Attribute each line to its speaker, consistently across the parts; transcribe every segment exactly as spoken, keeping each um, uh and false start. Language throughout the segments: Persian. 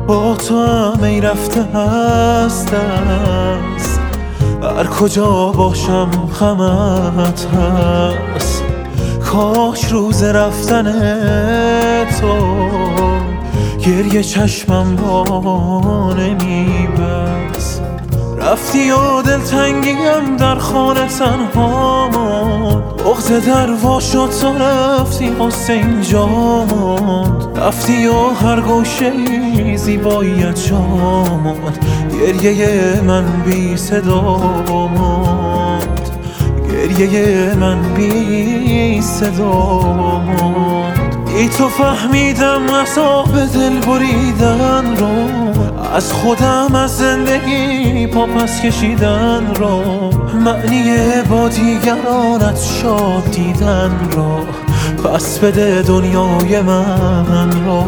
Speaker 1: با تو هم ای رفته هست است، هر کجا باشم غمت هست. کاش روز رفتن تو گریه چشمم را نمیبست. رفتی و دلتنگیم در خانه تنها ماند، بغض در وا شد تا رفتی غصه اینجا ماند. رفتی و هر گوشه زیباییت جا ماند، گریه من بی صدا ماند، گریه من بی صدا ماند. ای تو فهمیدم عذاب دل بریدن رو، از خودم از زندگی پا پس کشیدن رو، معنی با دیگرانت شاد دیدن رو. پس بده دنیای من رو،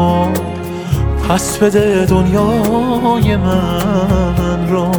Speaker 1: پس بده دنیای من رو.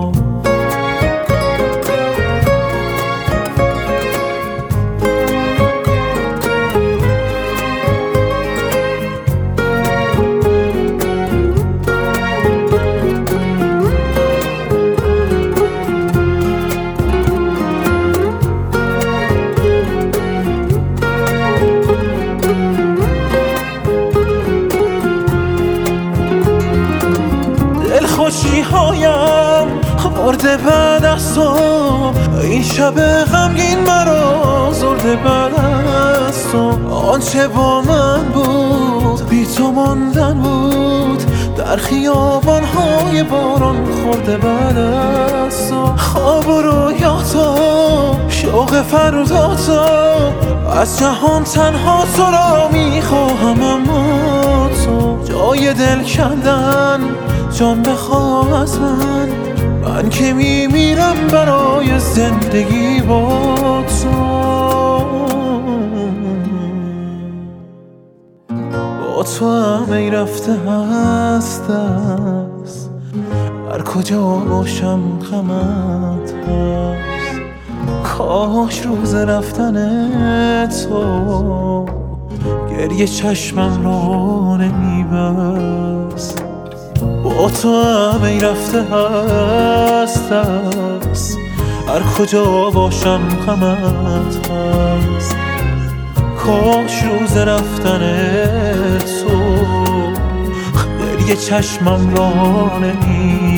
Speaker 1: خوشی هایم آورده بعد از تو، این شب غمگین مرا زرده بعد از تو. آنچه با من بود بی تو ماندن بود، در خیابان های باران خورده بعد از تو. خواب و رویاتا شوق فرداتا، از جهان تنها تو را میخواهم، اما تو جای دل کندن جان بخواه از من. من که میمیرم برای زندگی با تو، با تو هم ای رفته هست است، هر کجا باشم غمت هست. کاش روز رفتن تو گریه چشمم را نمیبست. با تو هم ای رفته هست است، هر کجا باشم غمت هست. کاش روز رفتن تو گریه چشمم را نمی